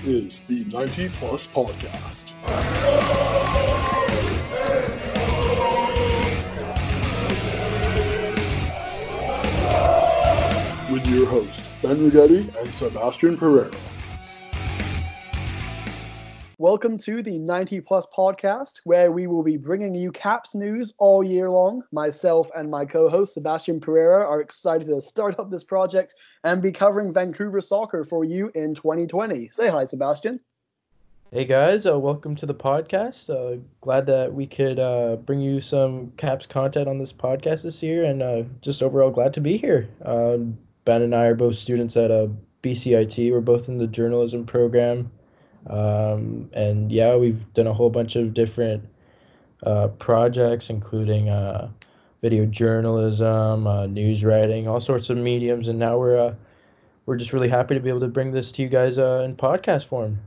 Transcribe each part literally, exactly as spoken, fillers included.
is the ninety Plus Podcast. With your host, Ben Rigetti and Sebastian Pereira. Welcome to the ninety Plus Podcast, where we will be bringing you Caps news all year long. Myself and my co-host, Sebastian Pereira, are excited to start up this project and be covering Vancouver soccer for you in twenty twenty. Say hi, Sebastian. Hey guys, uh, welcome to the podcast. Uh, glad that we could uh, bring you some Caps content on this podcast this year, and uh, just overall glad to be here. Um, Ben and I are both students at uh, B C I T. We're both in the journalism program. Um, and yeah, we've done a whole bunch of different uh, projects, including uh, video journalism, uh, news writing, all sorts of mediums. And now we're uh, we're just really happy to be able to bring this to you guys uh, in podcast form.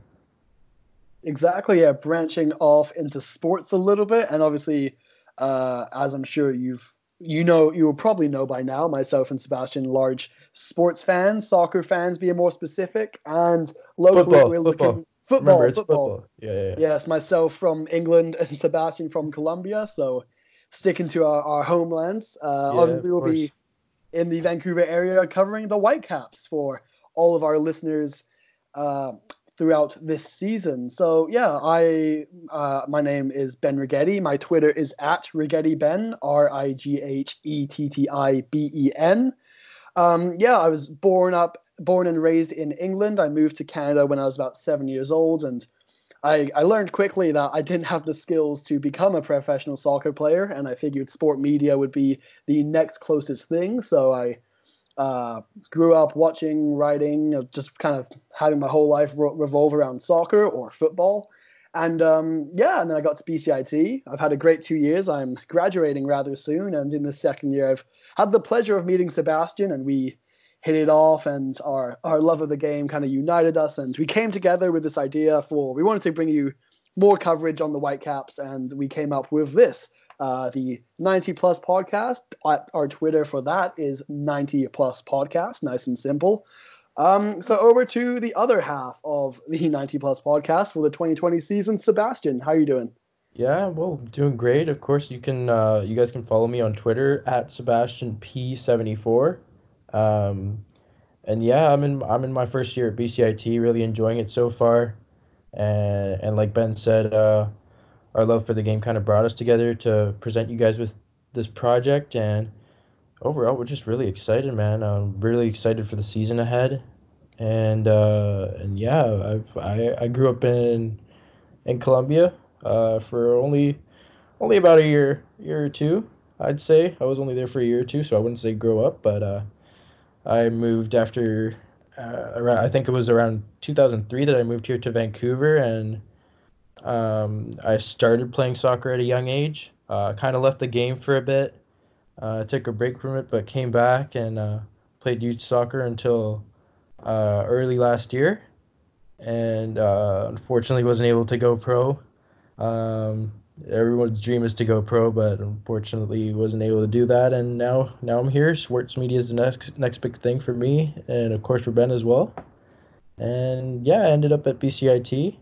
Exactly, yeah, branching off into sports a little bit. And obviously, uh, as I'm sure you've you know, you will probably know by now, myself and Sebastian, large sports fans, soccer fans, being more specific, and locally football, we're football. looking football. Remember, it's football. football. Yeah, yeah, yeah. Yes, myself from England and Sebastian from Colombia. So, sticking to our, our homelands, uh, Yeah, we will course. be in the Vancouver area covering the Whitecaps for all of our listeners uh, throughout this season. So yeah, I uh, my name is Ben Rigetti. My Twitter is at RigettiBen, R I G H E T T I B E N. Um, yeah, I was born up, born and raised in England. I moved to Canada when I was about seven years old, and I, I learned quickly that I didn't have the skills to become a professional soccer player, and I figured sport media would be the next closest thing. So I Uh, grew up watching, writing, just kind of having my whole life re- revolve around soccer or football. And um, yeah, and then I got to B C I T. I've had a great two years. I'm graduating rather soon. And in the second year, I've had the pleasure of meeting Sebastian, and we hit it off, and our, our love of the game kind of united us. And we came together with this idea for, we wanted to bring you more coverage on the Whitecaps, and we came up with this. Uh, the ninety Plus Podcast. Our Twitter for that is ninety Plus Podcast, nice and simple. Um, so over to the other half of the ninety Plus Podcast for the twenty twenty season. Sebastian, how are you doing? Yeah, well, doing great. Of course, you can uh, you guys can follow me on Twitter at Sebastian P seventy-four. Um, and yeah, I'm in I'm in my first year at B C I T, really enjoying it so far. And and like Ben said, uh, our love for the game kind of brought us together to present you guys with this project, and overall we're just really excited, man. I'm really excited for the season ahead, and uh, and yeah, I've I, I grew up in in Colombia uh, for only only about a year year or two, I'd say. I was only there for a year or two, so I wouldn't say grow up, but uh, I moved after uh, around, I think it was around two thousand three that I moved here to Vancouver, and Um, I started playing soccer at a young age. Uh, kind of left the game for a bit. Uh, took a break from it, but came back and uh, played youth soccer until uh, early last year. And uh, unfortunately wasn't able to go pro. Um, everyone's dream is to go pro, but unfortunately wasn't able to do that. And now now I'm here. Sports media is the next, next big thing for me, and of course for Ben as well. And yeah, I ended up at B C I T.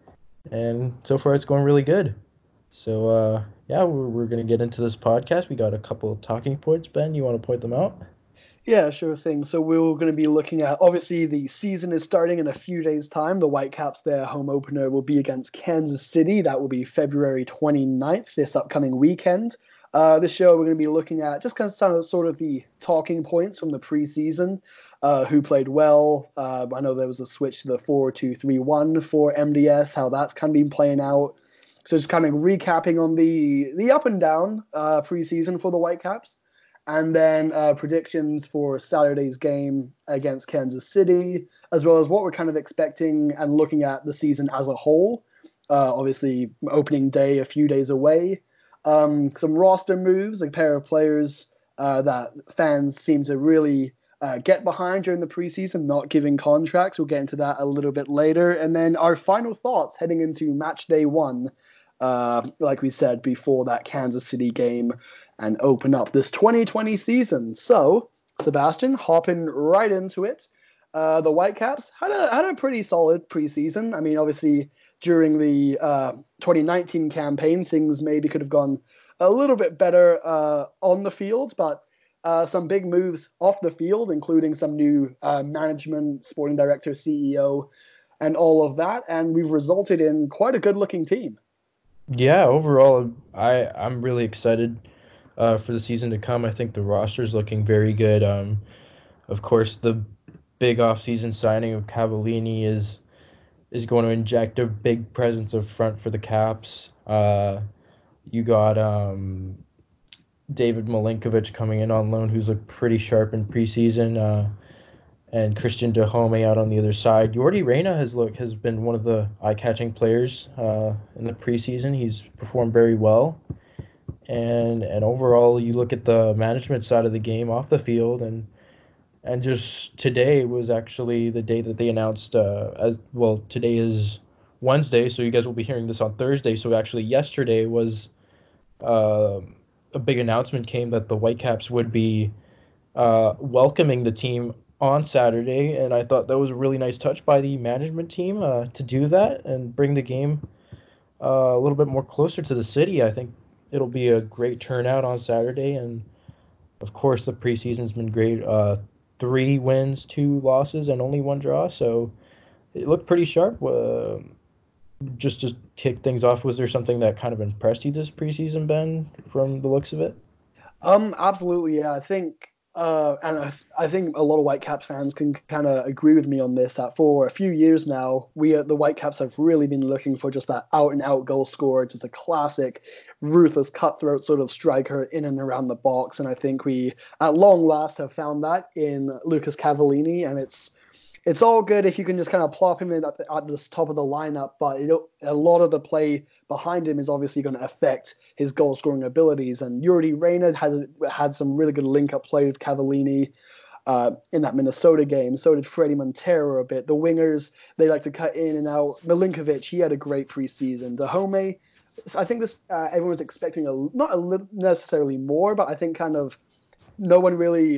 And so far, it's going really good. So, uh, yeah, we're, we're going to get into this podcast. We got a couple of talking points. Ben, you want to point them out? Yeah, sure thing. So we're going to be looking at, obviously, the season is starting in a few days' time. The Whitecaps, their home opener, will be against Kansas City. That will be February twenty-ninth, this upcoming weekend. Uh, this show, we're going to be looking at just kind of sort of, sort of the talking points from the preseason. Uh, who played well. Uh, I know there was a switch to the four two three one for M D S, how that's kind of been playing out. So just kind of recapping on the the up and down uh, preseason for the Whitecaps. And then uh, predictions for Saturday's game against Kansas City, as well as what we're kind of expecting and looking at the season as a whole. Uh, obviously, opening day a few days away. Um, some roster moves, a pair of players uh, that fans seem to really Uh, get behind during the preseason, not giving contracts. We'll get into that a little bit later. And then our final thoughts heading into match day one, uh, like we said before that Kansas City game, and open up this twenty twenty season. So, Sebastian, hopping right into it. Uh, the Whitecaps had a had a pretty solid preseason. I mean, obviously during the uh, twenty nineteen campaign, things maybe could have gone a little bit better uh, on the field, but uh, some big moves off the field, including some new uh, management, sporting director, C E O, and all of that, and we've resulted in quite a good-looking team. Yeah, overall, I I'm really excited uh, for the season to come. I think the roster's looking very good. Um, of course, the big off-season signing of Cavallini is is going to inject a big presence up front for the Caps. Uh, you got um, David Milinkovic coming in on loan, who's looked pretty sharp in preseason, uh, and Christian Dahome out on the other side. Yordi Reyna has look has been one of the eye-catching players uh, in the preseason. He's performed very well, and and overall, you look at the management side of the game off the field, and and just today was actually the day that they announced. Uh, as well, today is Wednesday, so you guys will be hearing this on Thursday. So actually, yesterday was uh, a big announcement came that the Whitecaps would be uh, welcoming the team on Saturday, and I thought that was a really nice touch by the management team uh, to do that and bring the game uh, a little bit more closer to the city. I think it'll be a great turnout on Saturday, and of course the preseason's been great. Uh, three wins, two losses, and only one draw, so it looked pretty sharp. Uh, just to kick things off, was there something that kind of impressed you this preseason, Ben, from the looks of it? Um, absolutely, yeah. I think, uh, and I, I think a lot of Whitecaps fans can kind of agree with me on this. That for a few years now, we uh, the Whitecaps have really been looking for just that out-and-out goal scorer, just a classic, ruthless, cutthroat sort of striker in and around the box. And I think we, at long last, have found that in Lucas Cavallini, and it's it's all good if you can just kind of plop him in at the, at the top of the lineup, but it, a lot of the play behind him is obviously going to affect his goal-scoring abilities. And Yordi Reyna had had some really good link-up play with Cavallini uh, in that Minnesota game. So did Freddie Montero a bit. The wingers, they like to cut in and out. Milinkovic, he had a great preseason. Dahome, I think this uh, everyone's expecting a not a li- necessarily more, but I think kind of no one really.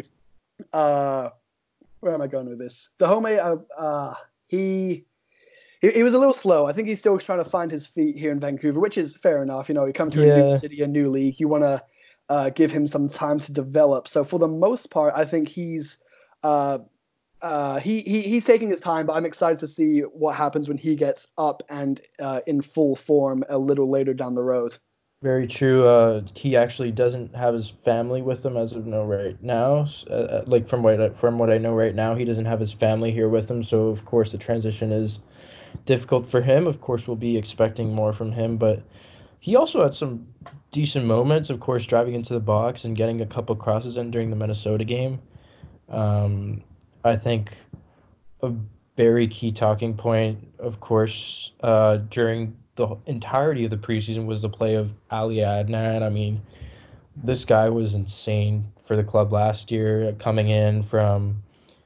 Uh, where am I going with this? Dahome, uh, uh, he, he he was a little slow. I think he's still trying to find his feet here in Vancouver, which is fair enough. You know, you come to Yeah. a new city, a new league, you want to uh, give him some time to develop. So for the most part, I think he's. Uh, Uh, he, he he's taking his time, but I'm excited to see what happens when he gets up and uh, in full form a little later down the road. Very true. Uh, he actually doesn't have his family with him as of know right now. Uh, like from what I, from what I know right now, he doesn't have his family here with him. So of course the transition is difficult for him. Of course we'll be expecting more from him, but he also had some decent moments. Of course, driving into the box and getting a couple crosses in during the Minnesota game. Um, I think a very key talking point, of course, uh, during the entirety of the preseason was the play of Ali Adnan. I mean, this guy was insane for the club last year, coming in from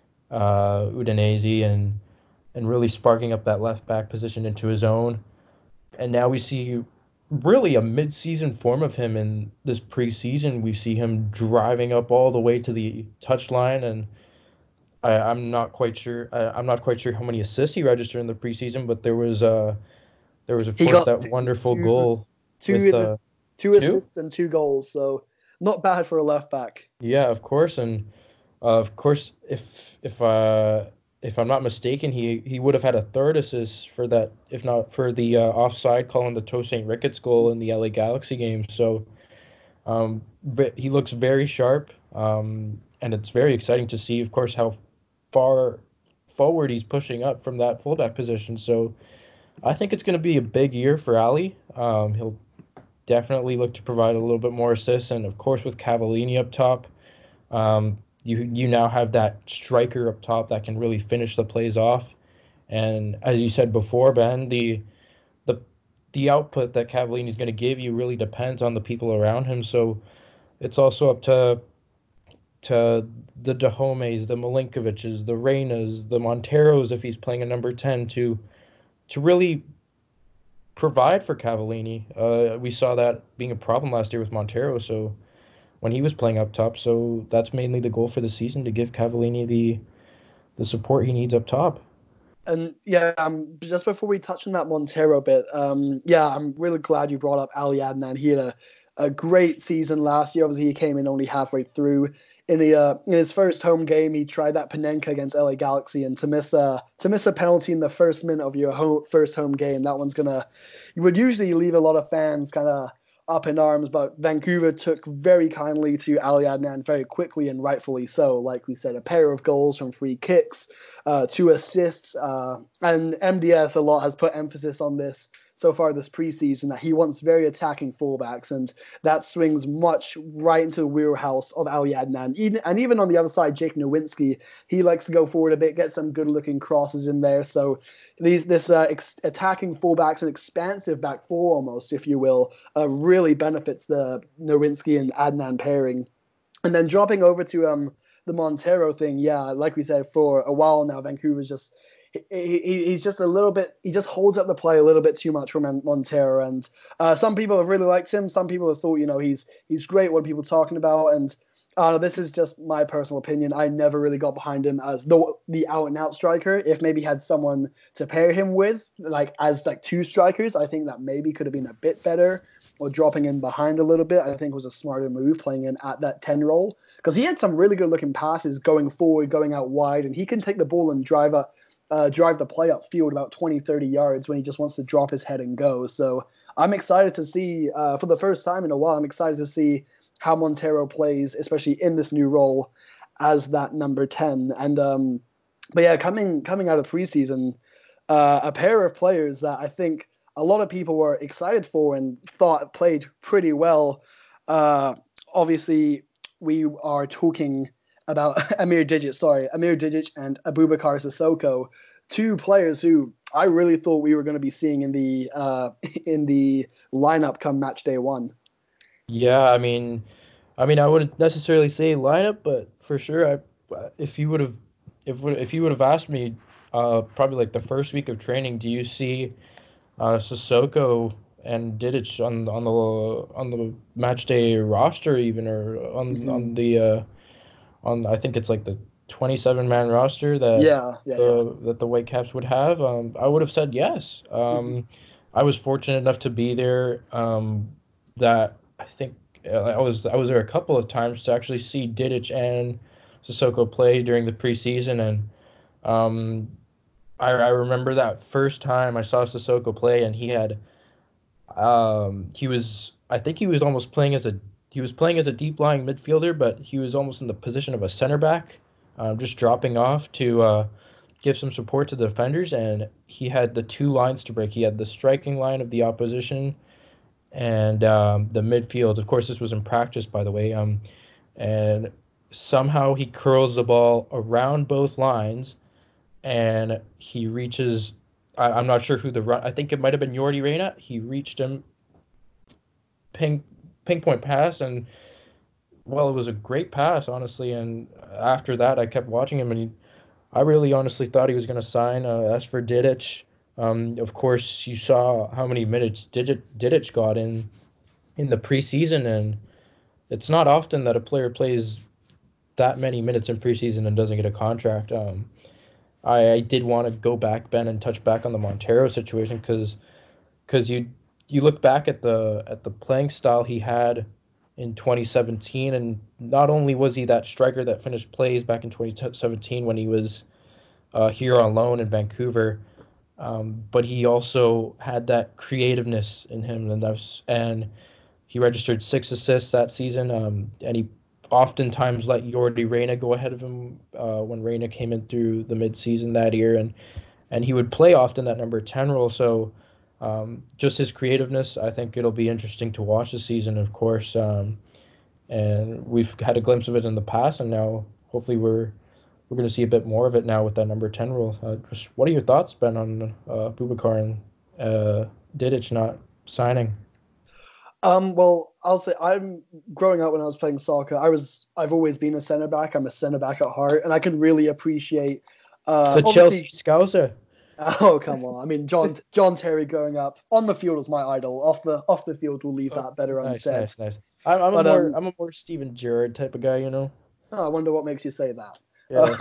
uh, Udinese and and really sparking up that left back position into his own. And now we see really a mid-season form of him in this preseason. We see him driving up all the way to the touchline, and I, I'm not quite sure. I, I'm not quite sure how many assists he registered in the preseason, but there was uh there was of He course got that wonderful two- goal Two with the two assists and two goals, so not bad for a left back. yeah, of course, and uh, of course if if uh if I'm not mistaken, he he would have had a third assist for that, if not for the uh, offside call on the Toe Saint Ricketts goal in the L A Galaxy game. So um, but he looks very sharp, um, and it's very exciting to see, of course, how far forward he's pushing up from that fullback position. So I think it's going to be a big year for Ali. Um, he'll definitely look to provide a little bit more assists, and of course with Cavallini up top, um, you you now have that striker up top that can really finish the plays off. And as you said before, Ben, the the the output that Cavallini is going to give you really depends on the people around him. So it's also up to to the Dahomes, the Milinkoviches, the Reynas, the Monteros, if he's playing a number ten, to to really provide for Cavallini. Uh, we saw that being a problem last year with Montero, so when he was playing up top. So that's mainly the goal for the season, to give Cavallini the the support he needs up top. And yeah, um, just before we touch on that Montero bit, um, yeah, I'm really glad you brought up Ali Adnan. He had a, a great season last year. Obviously, he came in only halfway through. In the uh, in his first home game, he tried that Panenka against L A Galaxy, and to miss a to miss a penalty in the first minute of your home, first home game, that one's gonna you would usually leave a lot of fans kind of up in arms, but Vancouver took very kindly to Ali Adnan very quickly and rightfully so. Like we said, a pair of goals from free kicks, uh, two assists, uh, and M D S a lot has put emphasis on this so far this preseason, that he wants very attacking fullbacks, and that swings much right into the wheelhouse of Ali Adnan. Even, and even on the other side, Jake Nowinski, he likes to go forward a bit, get some good-looking crosses in there. So these this uh, ex- attacking fullbacks, an expansive back four almost, if you will, uh, really benefits the Nowinski and Adnan pairing. And then dropping over to um the Montero thing, yeah, like we said, for a while now, Vancouver's just He, he, he's just a little bit, he just holds up the play a little bit too much for Montero. And uh, some people have really liked him. Some people have thought, you know, he's he's great. What are people talking about? And uh, this is just my personal opinion. I never really got behind him as the the out and out striker. If maybe had someone to pair him with, like as like two strikers, I think that maybe could have been a bit better. Or dropping in behind a little bit, I think was a smarter move, playing in at that ten role. Because he had some really good looking passes going forward, going out wide, and he can take the ball and drive up. Uh, drive the play upfield about twenty, thirty yards when he just wants to drop his head and go. So I'm excited to see, uh, for the first time in a while, I'm excited to see how Montero plays, especially in this new role as that number ten. And um, but yeah, coming coming out of preseason, uh, a pair of players that I think a lot of people were excited for and thought played pretty well. Uh, obviously, we are talking about Amir Dijic, sorry, Amir Dijic and Abubakar Sissoko, two players who I really thought we were going to be seeing in the uh, in the lineup come match day one. Yeah, I mean, I mean, I wouldn't necessarily say lineup, but for sure, I if you would have if if you would have asked me, uh, probably like the first week of training, do you see uh, Sissoko and Didic on on the on the match day roster even, or on mm-hmm. on the uh, on I think it's like the twenty-seven man roster that yeah, yeah, the yeah. that the Whitecaps would have? Um, I would have said yes. Um, mm-hmm. I was fortunate enough to be there. Um, that I think I was I was there a couple of times to actually see Didic and Sissoko play during the preseason, and um, I I remember that first time I saw Sissoko play, and he had um he was I think he was almost playing as a he was playing as a deep lying midfielder, but he was almost in the position of a center back, um, just dropping off to uh, give some support to the defenders, and he had the two lines to break. He had the striking line of the opposition and um, the midfield. Of course, this was in practice, by the way. Um, and somehow he curls the ball around both lines, and he reaches. I, I'm not sure who the run. I think it might have been Yordi Reyna. He reached him, ping, ping point pass, and well, it was a great pass, honestly. And after that, I kept watching him, and he, I really honestly thought he was going to sign. Uh, as for Didic, um, of course, you saw how many minutes Didic, Didic got in in the preseason, and it's not often that a player plays that many minutes in preseason and doesn't get a contract. Um, I, I did want to go back, Ben, and touch back on the Montero situation, because because you you look back at the at the playing style he had in twenty seventeen, and not only was he that striker that finished plays back in twenty seventeen when he was uh, here on loan in Vancouver, um, but he also had that creativeness in him, and that's and he registered six assists that season, um, and he oftentimes let Yordi Reyna go ahead of him uh, when Reyna came in through the mid-season that year, and and he would play often that number ten role. So um, just his creativeness, I think it'll be interesting to watch this season, of course. Um, and we've had a glimpse of it in the past, and now hopefully we're we're going to see a bit more of it now with that number ten role. Uh, just what are your thoughts, Ben, on uh, Boubacar and uh, Didic not signing? Um, well, I'll say I'm growing up when I was playing soccer. I was I've always been a centre back. I'm a centre back at heart, and I can really appreciate uh, the Chelsea Scouser. Oh, come on! I mean, John John Terry growing up on the field was my idol. Off the off the field, we'll leave that better nice, unsaid. Nice, nice. I'm, I'm but, a more um, I'm a more Steven Gerrard type of guy, you know. Oh, I wonder what makes you say that. Yeah.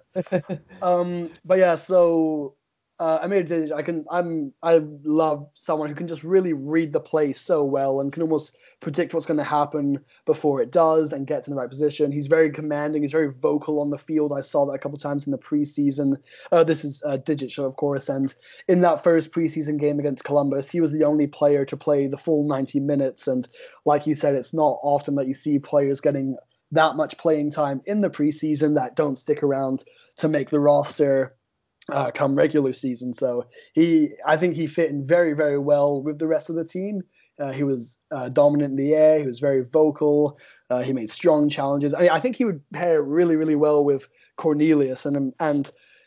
um, but yeah, so uh, I made a I can I'm I love someone who can just really read the play so well and can almost predict what's going to happen before it does and gets in the right position. He's very commanding. He's very vocal on the field. I saw that a couple times in the preseason. Uh, this is uh, digital, of course. And in that first preseason game against Columbus, he was the only player to play the full ninety minutes. And like you said, it's not often that you see players getting that much playing time in the preseason that don't stick around to make the roster uh, come regular season. So he, I think he fit in very, very well with the rest of the team. Uh, he was uh, dominant in the air. He was very vocal. Uh, he made strong challenges. I, mean, I think he would pair really, really well with Cornelius. And and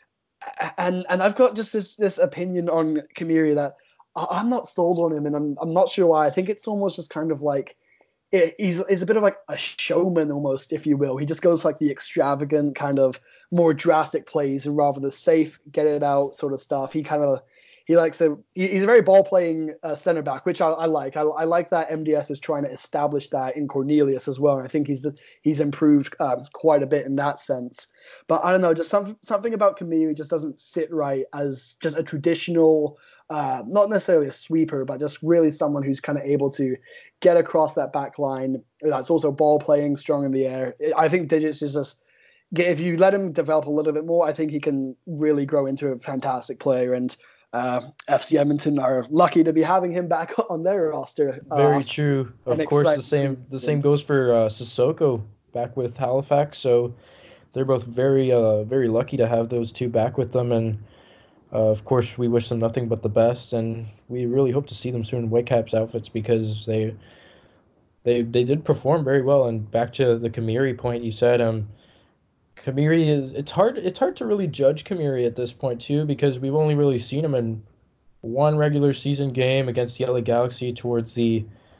and and I've got just this this opinion on Kamiri that I'm not sold on him, and I'm I'm not sure why. I think it's almost just kind of like it, he's he's a bit of like a showman almost, if you will. He just goes like the extravagant kind of more drastic plays, and rather the safe get it out sort of stuff. He kind of He likes to. He's a very ball-playing uh, center back, which I, I like. I, I like that M D S is trying to establish that in Cornelius as well. And I think he's he's improved um, quite a bit in that sense. But I don't know, just some, something about Kamiri just doesn't sit right as just a traditional, uh, not necessarily a sweeper, but just really someone who's kind of able to get across that back line. That's also ball-playing, strong in the air. I think Digits is just. If you let him develop a little bit more, I think he can really grow into a fantastic player. And Uh, F C Edmonton are lucky to be having him back on their roster. Uh, Very true. Of course, the same the same goes for uh, Sissoko back with Halifax. So they're both very uh, very lucky to have those two back with them. And uh, of course, we wish them nothing but the best. And we really hope to see them soon in Whitecaps outfits because they they they did perform very well. And back to the Kamiri point you said, um, Kamiri is it's hard it's hard to really judge Kamiri at this point too because we've only really seen him in one regular season game against the L A Galaxy towards the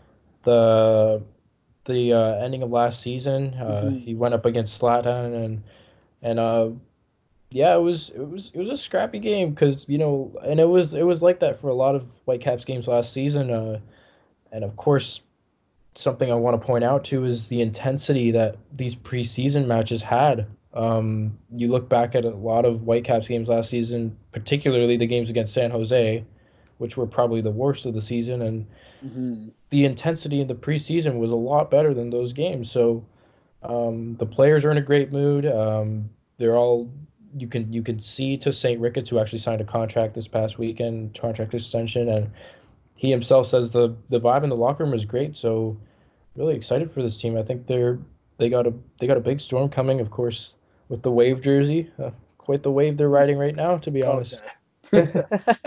the the uh, ending of last season. Uh, mm-hmm. He went up against Zlatan and and uh yeah it was it was it was a scrappy game because you know and it was it was like that for a lot of Whitecaps games last season. Uh, and of course. Something I want to point out too is the intensity that these preseason matches had. Um, you look back at a lot of Whitecaps games last season, particularly the games against San Jose, which were probably the worst of the season, and mm-hmm. the intensity in the preseason was a lot better than those games. So um, the players are in a great mood. Um, they're all you can you can see to Saint Ricketts, who actually signed a contract this past weekend, contract extension, and he himself says the the vibe in the locker room is great. So really excited for this team. I think they're they got a they got a big storm coming, of course, with the Wave jersey. Uh, quite the wave they're riding right now, to be honest. Okay.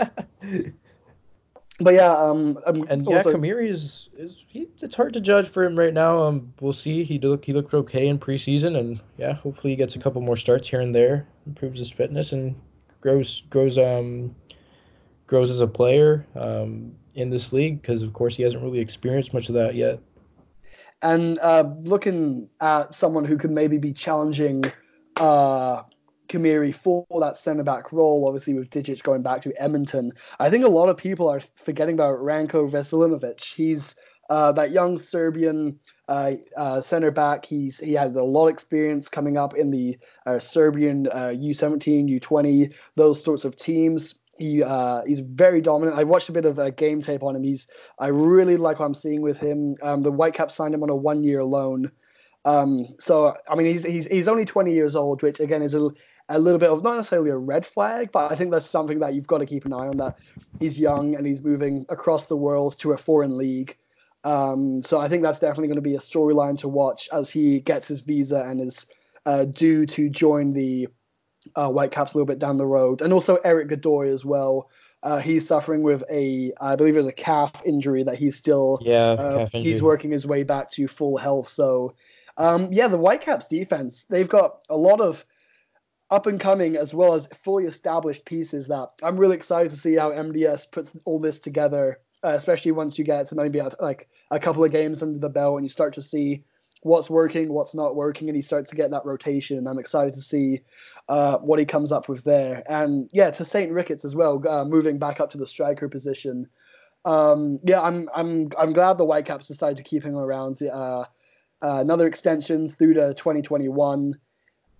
But yeah, um, um and also... yeah, Kamiri is is he, it's hard to judge for him right now. Um, we'll see. He looked he looked okay in preseason, and yeah, hopefully he gets a couple more starts here and there, improves his fitness, and grows grows um grows as a player um in this league because of course he hasn't really experienced much of that yet. And uh, looking at someone who could maybe be challenging uh, Kamiri for that centre-back role, obviously with Digits going back to Edmonton, I think a lot of people are forgetting about Ranko Veselinovic. He's uh, that young Serbian uh, uh, centre-back. He's He had a lot of experience coming up in the uh, Serbian uh, U seventeen, U twenty, those sorts of teams. He uh, he's very dominant. I watched a bit of a game tape on him. He's I really like what I'm seeing with him. Um, the Whitecaps signed him on a one-year loan. Um, so I mean, he's he's he's only twenty years old, which again is a a little bit of not necessarily a red flag, but I think that's something that you've got to keep an eye on. That he's young and he's moving across the world to a foreign league. Um, so I think that's definitely going to be a storyline to watch as he gets his visa and is uh, due to join the. Uh, Whitecaps a little bit down the road, and also Eric Godoy as well. Uh, he's suffering with a, I believe, it was a calf injury that he's still. Yeah, uh, calf injury. He's working his way back to full health. So, um, yeah, the Whitecaps defense, they've got a lot of up and coming as well as fully established pieces that I'm really excited to see how M D S puts all this together. Uh, especially once you get to maybe a, like a couple of games under the belt and you start to see what's working, what's not working, and he starts to get that rotation. I'm excited to see uh, what he comes up with there. And yeah, to Saint Ricketts as well, uh, moving back up to the striker position. Um, yeah, I'm I'm I'm glad the Whitecaps decided to keep him around. Uh, uh, another extension through to twenty twenty-one.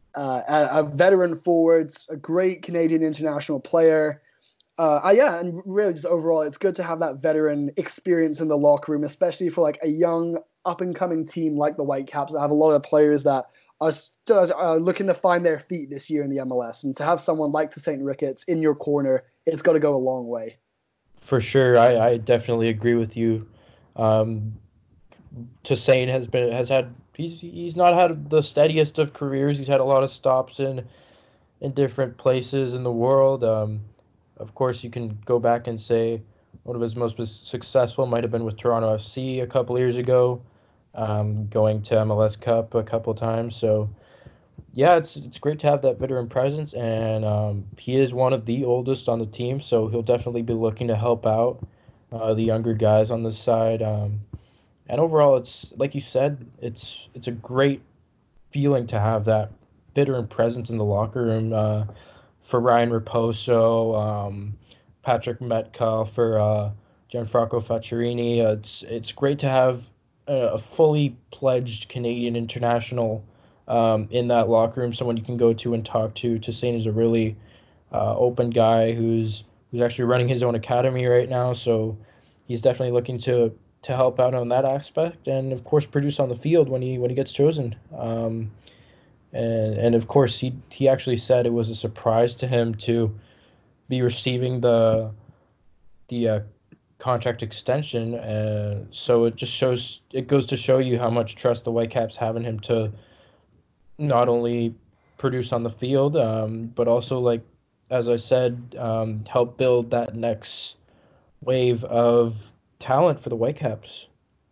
uh, a, a veteran forward, a great Canadian international player. Uh, uh, yeah, and really just overall, it's good to have that veteran experience in the locker room, especially for like a young up and coming team like the Whitecaps that have a lot of players that are still are looking to find their feet this year in the M L S. And to have someone like the Saint Ricketts in your corner, it's got to go a long way. For sure, I, I definitely agree with you. Um, Toussaint has been has had he's he's not had the steadiest of careers. He's had a lot of stops in in different places in the world. Um, of course, you can go back and say one of his most successful might have been with Toronto F C a couple years ago, um, going to M L S Cup a couple times. So, yeah, it's it's great to have that veteran presence, and um, he is one of the oldest on the team, so he'll definitely be looking to help out uh, the younger guys on this side. Um, and overall, it's like you said, it's it's a great feeling to have that veteran presence in the locker room. Uh, for Ryan Raposo, um, Patrick Metcalf, for uh, Gianfranco Facciarini. Uh, it's it's great to have a, a fully pledged Canadian international um, in that locker room, someone you can go to and talk to. Toussaint is a really uh, open guy who's who's actually running his own academy right now, so he's definitely looking to to help out on that aspect, and of course produce on the field when he when he gets chosen. Um, And and of course, he he actually said it was a surprise to him to be receiving the the uh, contract extension. Uh, so it just shows it goes to show you how much trust the Whitecaps have in him to not only produce on the field, um, but also, like as I said, um, help build that next wave of talent for the Whitecaps.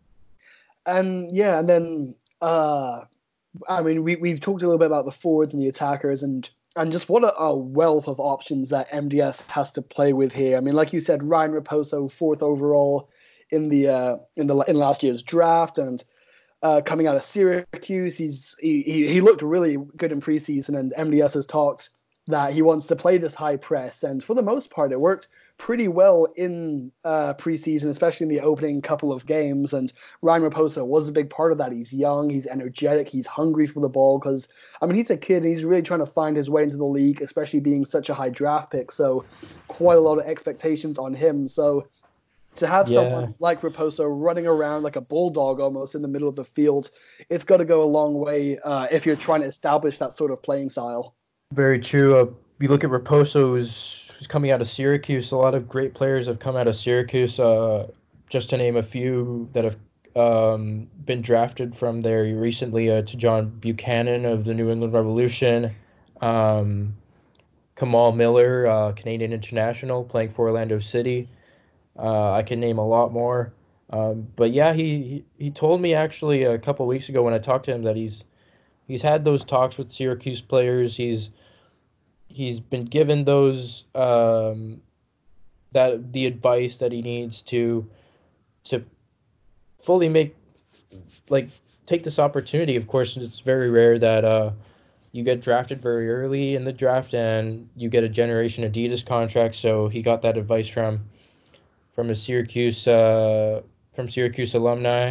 And yeah, and then. Uh... I mean, we, we've talked a little bit about the forwards and the attackers and, and just what a, a wealth of options that M D S has to play with here. I mean, like you said, Ryan Raposo, fourth overall in the uh, in the in last year's draft, and uh, coming out of Syracuse, he's he, he, he looked really good in preseason, and M D S has talked that he wants to play this high press, and for the most part, it worked pretty well in uh, preseason, especially in the opening couple of games. And Ryan Raposo was a big part of that. He's young, he's energetic, he's hungry for the ball because, I mean, he's a kid and he's really trying to find his way into the league, especially being such a high draft pick. So quite a lot of expectations on him. So to have yeah. someone like Raposo running around like a bulldog almost in the middle of the field, it's got to go a long way uh, if you're trying to establish that sort of playing style. Very true. Uh, you look at Raposo, who's who's coming out of Syracuse. A lot of great players have come out of Syracuse, uh, just to name a few that have um, been drafted from there recently. Uh, to John Buchanan of the New England Revolution, um, Kamal Miller, uh, Canadian international, playing for Orlando City. Uh, I can name a lot more. Um, but yeah, he, he he told me actually a couple of weeks ago when I talked to him that he's he's had those talks with Syracuse players. He's He's been given those um, that the advice that he needs to to fully make like take this opportunity. Of course, it's very rare that uh, you get drafted very early in the draft and you get a Generation Adidas contract. So he got that advice from from a Syracuse uh, from Syracuse alumni,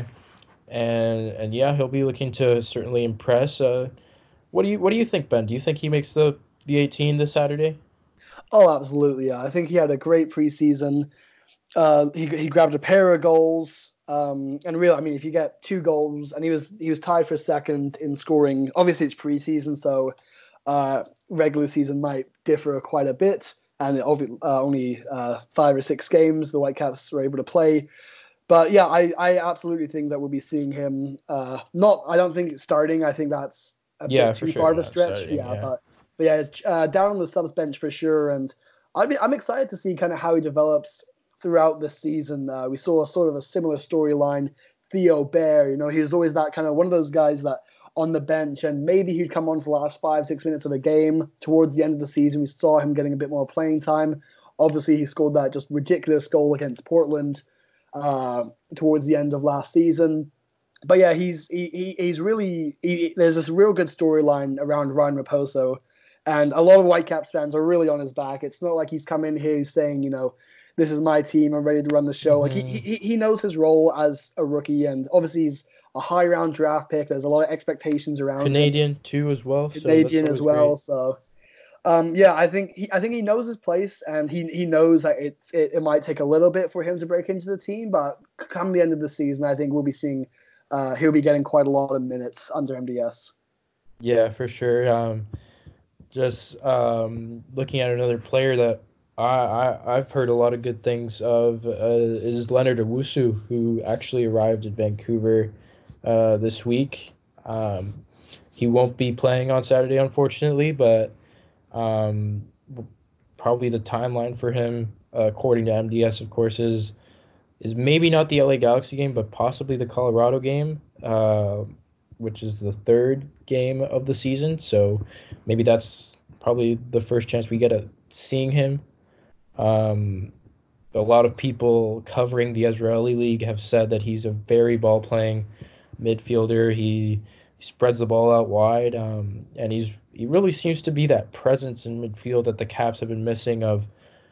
and and yeah, he'll be looking to certainly impress. Uh, what do you what do you think, Ben? Do you think he makes the the eighteen this Saturday? Oh, absolutely. Yeah. I think he had a great preseason. Uh, he he grabbed a pair of goals. Um, and really, I mean, if you get two goals, and he was he was tied for second in scoring. Obviously, it's preseason, so uh, regular season might differ quite a bit. And obviously, uh, only uh, five or six games the Whitecaps were able to play. But yeah, I, I absolutely think that we'll be seeing him. Uh, not, I don't think it's starting. I think that's a yeah, bit too sure far of a not stretch. starting, yeah, yeah. but. But yeah, uh, down on the subs bench for sure, and I'd be, I'm excited to see kind of how he develops throughout this season. Uh, we saw a sort of a similar storyline. Theo Bair, you know, he was always that kind of one of those guys that on the bench, and maybe he'd come on for the last five, six minutes of a game. Towards the end of the season, we saw him getting a bit more playing time. Obviously, he scored that just ridiculous goal against Portland uh, towards the end of last season. But yeah, he's he, he he's really he, there's this real good storyline around Ryan Raposo. And a lot of Whitecaps fans are really on his back. It's not like he's come in here saying, you know, this is my team. I'm ready to run the show. Mm-hmm. Like he, he he knows his role as a rookie, and obviously he's a high round draft pick. There's a lot of expectations around Canadian him. too as well. Canadian so as well. Great. So um, yeah, I think he I think he knows his place, and he he knows that it, it it might take a little bit for him to break into the team, but come the end of the season, I think we'll be seeing uh, he'll be getting quite a lot of minutes under M D S. Yeah, for sure. Um, just um, looking at another player that I, I, I've heard a lot of good things of uh, is Leonard Owusu, who actually arrived in Vancouver uh, this week. Um, he won't be playing on Saturday, unfortunately, but um, probably the timeline for him, uh, according to M D S, of course, is is maybe not the L A Galaxy game, but possibly the Colorado game, uh, which is the third game of the season. So maybe that's probably the first chance we get at seeing him. Um, a lot of people covering the Israeli League have said that he's a very ball-playing midfielder. He, he spreads the ball out wide, um, and he's he really seems to be that presence in midfield that the Caps have been missing of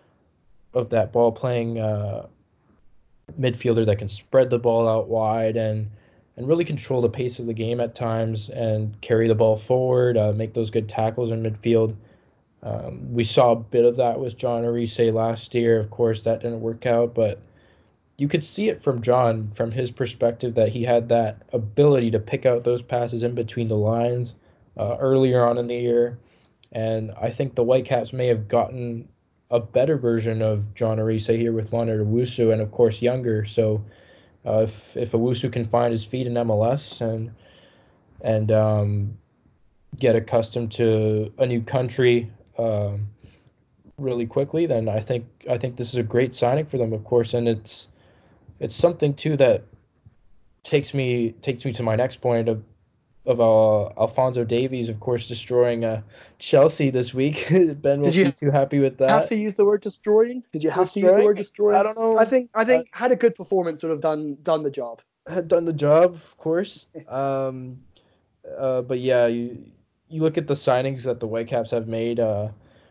of that ball-playing uh, midfielder that can spread the ball out wide and and really control the pace of the game at times and carry the ball forward, uh, make those good tackles in midfield. Um, we saw a bit of that with John Arce last year. Of course, that didn't work out, but you could see it from John, from his perspective, that he had that ability to pick out those passes in between the lines uh, earlier on in the year. And I think the Whitecaps may have gotten a better version of John Arce here with Leonard Owusu, and of course younger. So uh, if if Owusu can find his feet in M L S and and um, get accustomed to a new country um, really quickly, then I think I think this is a great signing for them, of course, and it's it's something too that takes me takes me to my next point of of uh, Alphonso Davies, of course, destroying uh, Chelsea this week. Ben won't you be too happy with that. Have to use the word destroying? Did you have Destroying? to use the word destroying? I don't know. I think I think uh, had a good performance would have done done the job. Had done the job, of course. Um, uh, but yeah, you you look at the signings that the Whitecaps have made, uh,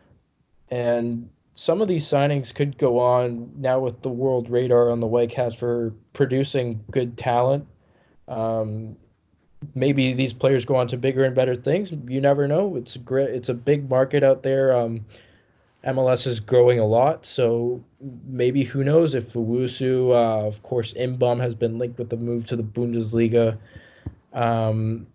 and some of these signings could go on now with the world radar on the Whitecaps for producing good talent. Um, maybe these players go on to bigger and better things. You never know. It's a great, it's a big market out there. Um, M L S is growing a lot, so maybe who knows if Owusu, uh, of course, Inbom has been linked with the move to the Bundesliga, um,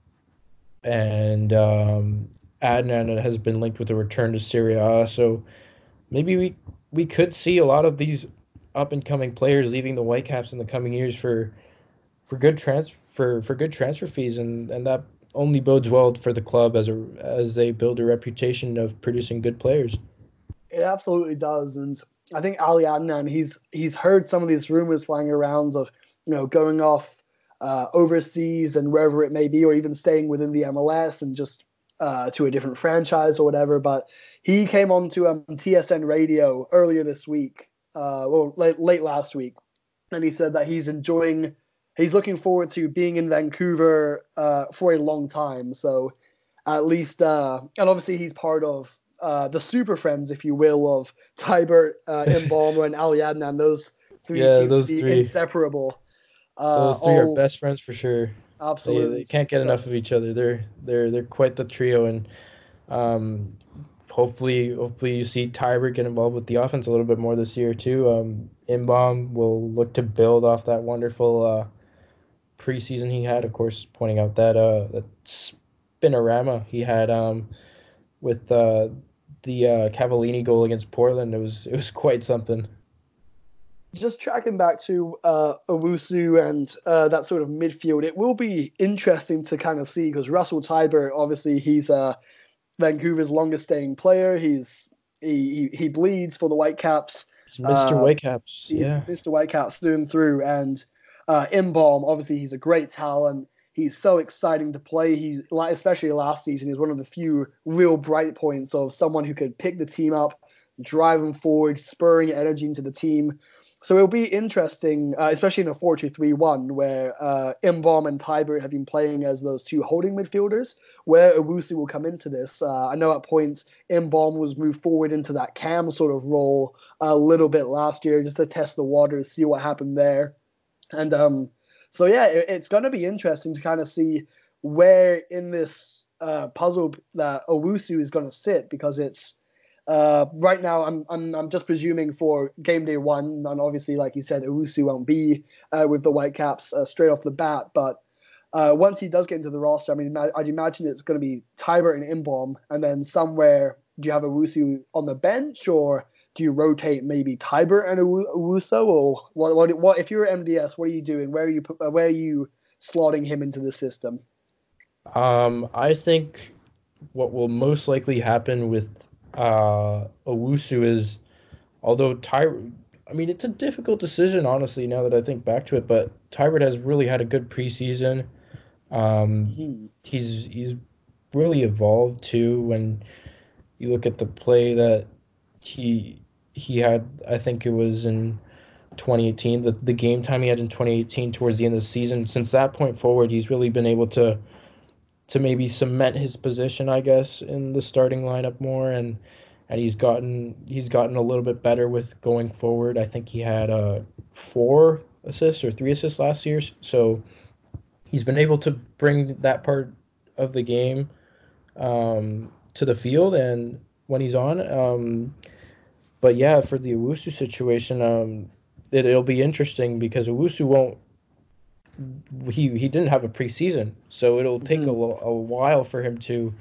and um, Adnan has been linked with the return to Serie A. So maybe we we could see a lot of these up and coming players leaving the Whitecaps in the coming years for for good trans for, for good transfer fees, and, and that only bodes well for the club as a as they build a reputation of producing good players. It absolutely does, and I think Ali Adnan, he's he's heard some of these rumors flying around of, you know, going off uh, overseas and wherever it may be, or even staying within the M L S and just uh, to a different franchise or whatever. But he came on to um, T S N Radio earlier this week, uh, well, late, late last week, and he said that he's enjoying, he's looking forward to being in Vancouver uh, for a long time. So at least, uh, and obviously he's part of Uh, the super friends, if you will, of Tybert, uh, Mbama, and Ali Adnan. Those three yeah, seem those to be three. inseparable. Uh, those three all, are best friends for sure. Absolutely, They, they can't get so, enough of each other. They're they're they're quite the trio, and um, hopefully hopefully you see Tybert get involved with the offense a little bit more this year too. Um, Inbom will look to build off that wonderful uh, preseason he had. Of course, pointing out that uh, that spinorama he had um, with. Uh, the uh, Cavallini goal against Portland, it was it was quite something. Just tracking back to uh, Owusu and uh, that sort of midfield, it will be interesting to kind of see, because Russell Tybert, obviously, he's uh, Vancouver's longest staying player. He's he he, he bleeds for the Whitecaps. He's Mister Uh, Whitecaps, he's yeah. Mister Whitecaps through and through. And uh, Inbom, obviously, he's a great talent. He's so exciting to play. He, especially last season, he was one of the few real bright points of someone who could pick the team up, drive them forward, spurring energy into the team. so it'll be interesting, uh, especially in a four two three one, where uh, Mbom and Tybert have been playing as those two holding midfielders, where Owusu will come into this. Uh, I know at points Mbom was moved forward into that cam sort of role a little bit last year just to test the waters, see what happened there. And um, so, yeah, it, it's going to be interesting to kind of see where in this uh, puzzle that Owusu is going to sit, because it's Uh, right now, I'm I'm I'm just presuming for game day one, and obviously, like you said, Owusu won't be uh, with the Whitecaps uh, straight off the bat. But uh, once he does get into the roster, I mean, I'd imagine it's going to be Tybert and Mbom, and then somewhere, do you have Owusu on the bench, or do you rotate maybe Tybert and Owusu, or what? What? What? If you're M D S, what are you doing? Where are you? Where are you slotting him into the system? Um, I think what will most likely happen with uh, Owusu is, although Tybert, I mean, it's a difficult decision, honestly, now that I think back to it, but Tybert has really had a good preseason. Um, Mm-hmm. he's he's really evolved too. When you look at the play that he he had, I think it was in twenty eighteen, the, the game time he had in twenty eighteen towards the end of the season. Since that point forward, he's really been able to to maybe cement his position, I guess, in the starting lineup more, and and he's gotten he's gotten a little bit better with going forward. I think he had uh four assists or three assists last year, so he's been able to bring that part of the game um, to the field, and when he's on. Um, but yeah, for the Owusu situation, um, it, it'll be interesting because Owusu won't. He he didn't have a preseason, so it'll take mm-hmm. a, a while for him to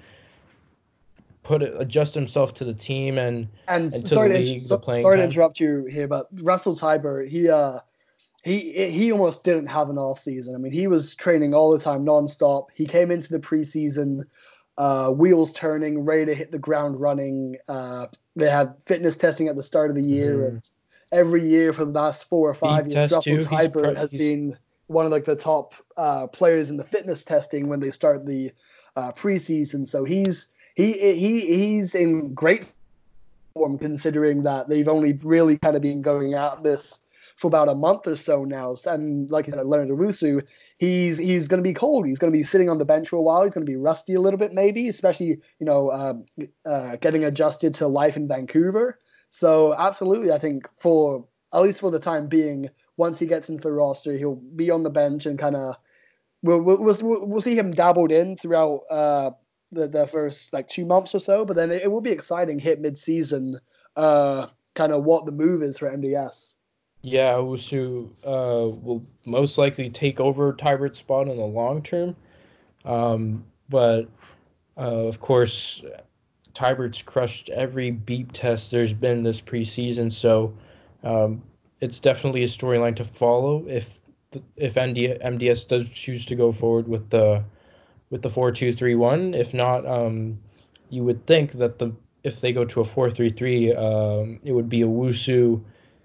put it, adjust himself to the team and and, and to sorry, the to, league, so, the playing sorry time. to interrupt you here, but Russell Tybert, he uh he he almost didn't have an off season. I mean, he was training all the time, nonstop. He came into the preseason, uh, wheels turning, ready to hit the ground running. Uh, they had fitness testing at the start of the year, mm-hmm. and every year for the last four or five Beep years, Russell too. Tybert pre- has he's... been one of like the top uh, players in the fitness testing when they start the uh, preseason. So he's he he he's in great form considering that they've only really kind of been going at this for about a month or so now. And like you said, Leonard Owusu, he's he's going to be cold. He's going to be sitting on the bench for a while. He's going to be rusty a little bit, maybe, especially you know um, uh, getting adjusted to life in Vancouver. So absolutely, I think for at least for the time being, once he gets into the roster, he'll be on the bench and kind of we'll, we'll we'll we'll see him dabbled in throughout uh, the the first like two months or so. But then it, it will be exciting hit mid season, uh, kind of what the move is for M D S. Yeah, Owusu uh, will most likely take over Tybert's spot in the long term. Um, but, uh, of course, Tybert's crushed every beep test there's been this preseason, so um, it's definitely a storyline to follow if if M D S does choose to go forward with the with the four two three one. If not, um, you would think that the if they go to a four three three, um, it would be Owusu,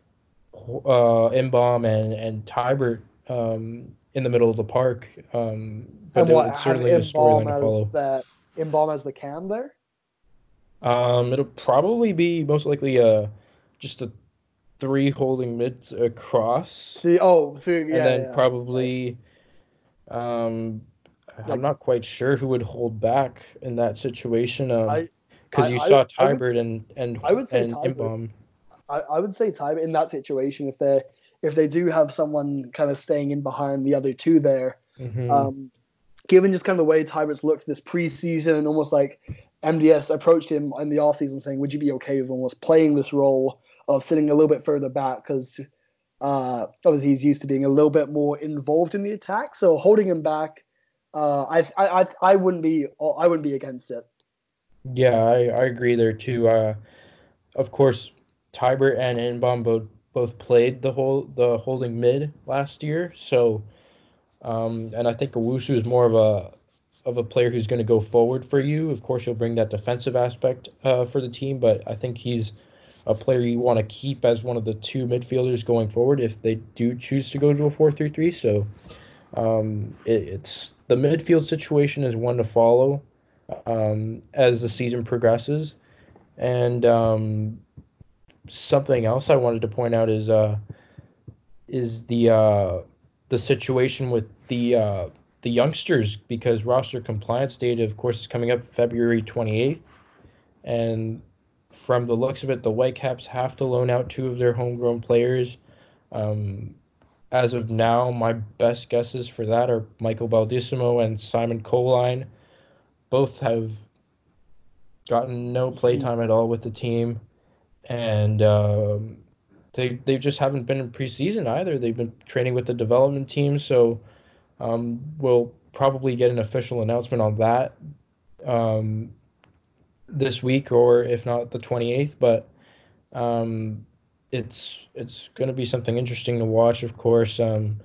uh Mbom and and Tybert um in the middle of the park, um but and what, it's certainly a storyline to follow. That Mbom as the cam there. Um it'll probably be most likely uh just a three holding mids across. The oh three, yeah, and then yeah, probably right. um I'm like, not quite sure who would hold back in that situation, um because you I, saw I, Tybert I would, and and I would say and Mbom. I, I would say Tybert in that situation, if they if they do have someone kind of staying in behind the other two there, mm-hmm. um, given just kind of the way Tybert's looked this preseason and almost like M D S approached him in the offseason saying, would you be okay with almost playing this role of sitting a little bit further back? Because uh, obviously he's used to being a little bit more involved in the attack. So holding him back, uh, I, I I I wouldn't be I wouldn't be against it. Yeah, I, I agree there too. Uh, of course, Tybert and Mbom both, both played the whole the holding mid last year, so um, and I think Owusu is more of a of a player who's going to go forward for you. Of course, he'll bring that defensive aspect uh, for the team, but I think he's a player you want to keep as one of the two midfielders going forward if they do choose to go to a four three three. So um, it, it's the midfield situation is one to follow um, as the season progresses, and um, something else I wanted to point out is uh, is the uh, the situation with the uh, the youngsters, because roster compliance date, of course, is coming up February twenty-eighth, and from the looks of it, the Whitecaps have to loan out two of their homegrown players. Um, as of now, my best guesses for that are Michael Baldissimo and Simon Coline. Both have gotten no playtime at all with the team, and um, they they just haven't been in preseason either. They've been training with the development team, so um, we'll probably get an official announcement on that um, this week, or if not the twenty-eighth. But um, it's it's going to be something interesting to watch, of course, um,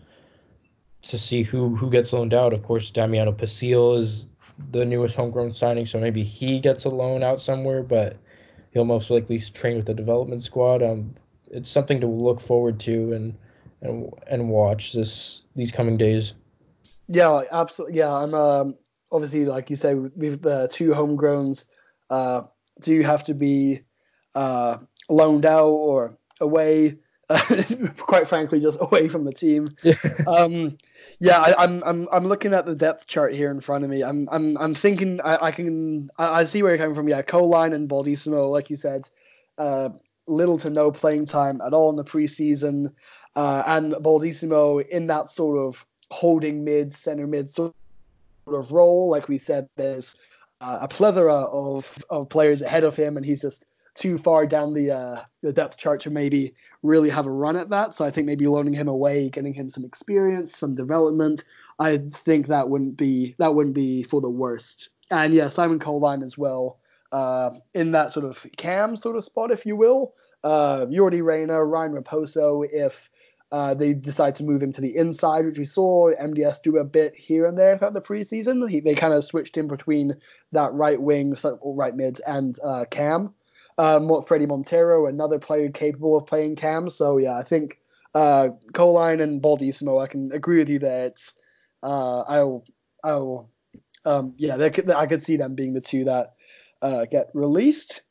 to see who who gets loaned out. Of course, Damiano Pasil is the newest homegrown signing, so maybe he gets a loan out somewhere, but he'll most likely train with the development squad. Um, it's something to look forward to and and and watch this these coming days. Yeah, absolutely. Yeah, I'm um, obviously, like you say, with the two homegrowns, uh, do you have to be uh, loaned out or away? Uh, quite frankly, just away from the team. um, yeah, I, I'm I'm I'm looking at the depth chart here in front of me. I'm I'm I'm thinking I, I can I, I see where you're coming from. Yeah, Coline and Baldissimo, like you said, uh, little to no playing time at all in the preseason, uh, and Baldissimo in that sort of holding mid, center mid sort of role. Like we said, there's uh, a plethora of of players ahead of him, and he's just too far down the uh, the depth chart to maybe really have a run at that. So I think maybe loaning him away, getting him some experience, some development, I think that wouldn't be that wouldn't be for the worst. And yeah, Simon Coline as well, uh, in that sort of cam sort of spot, if you will. Uh, Yordi Reyna, Ryan Raposo, if uh, they decide to move him to the inside, which we saw M D S do a bit here and there throughout the preseason. He, they kind of switched in between that right wing, or right mid, and uh, cam. Um, Freddie Montero, another player capable of playing cam. So yeah, I think uh, Coline and Baldissimo, I can agree with you there. It's uh, I'll I'll um, yeah, could, I could see them being the two that uh, get released.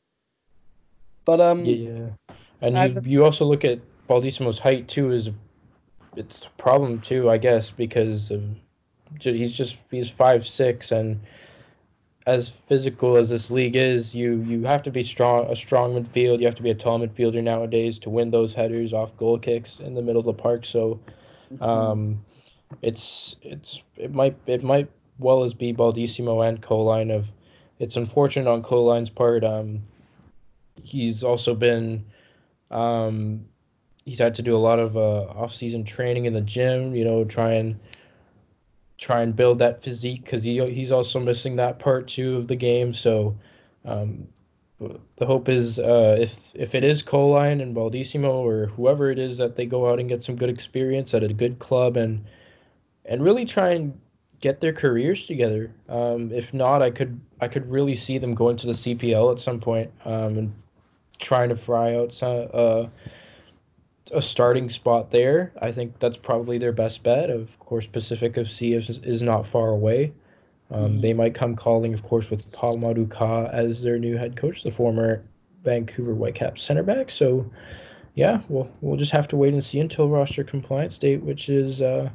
But um, yeah, and you you also look at Baldissimo's height too. Is it's a problem too, I guess, because of he's just he's five six, and as physical as this league is, you you have to be strong, a strong midfield. You have to be a tall midfielder nowadays to win those headers off goal kicks in the middle of the park. So, um, it's it's it might it might well as be Baldissimo and Coline. Of it's unfortunate on Coline's part. Um, he's also been um, he's had to do a lot of uh, off-season training in the gym. You know, try and try and build that physique, because he he's also missing that part too of the game. So um, the hope is uh, if if it is Coline and Baldissimo or whoever it is, that they go out and get some good experience at a good club and and really try and get their careers together. Um, if not, I could I could really see them going to the C P L at some point um, and trying to fry out some, uh, a starting spot there. I think that's probably their best bet. Of course, Pacific F C is, is not far away. Um, mm-hmm. They might come calling, of course, with Mamadou Ka as their new head coach, the former Vancouver Whitecaps center back. So, yeah, we'll we'll just have to wait and see until roster compliance date, which is uh,